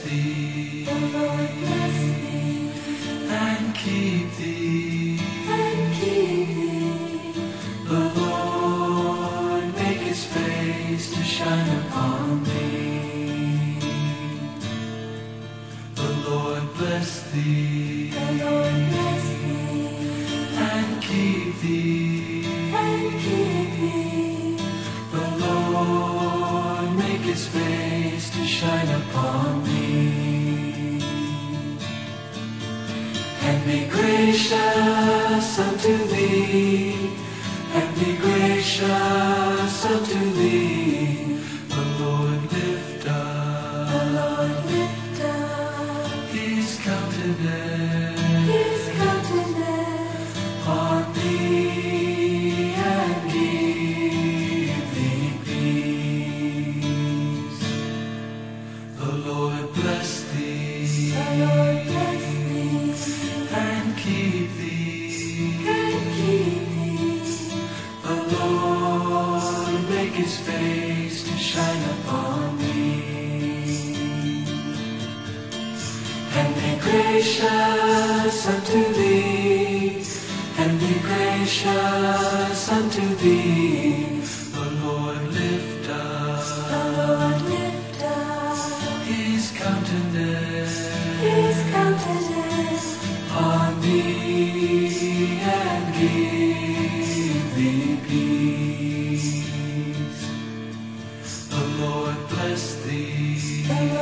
thee, the Lord bless thee, and keep thee. and keep thee. The Lord make his face to shine upon thee. The Lord bless thee, The Lord bless thee, and keep thee. and keep thee. The Lord make his face to shine upon thee, and be gracious unto thee, and be gracious unto thee. The Lord lift The up Lord lift up his countenance his countenance on thee, and give thee peace. The Lord bless thee, The Lord bless thee, and keep thee. and keep thee. The Lord make his face to shine upon thee, and be gracious unto thee, and be gracious unto thee. The Lord lift The up Lord lift up his countenance his countenance on thee, and give thee peace. The Lord bless thee, The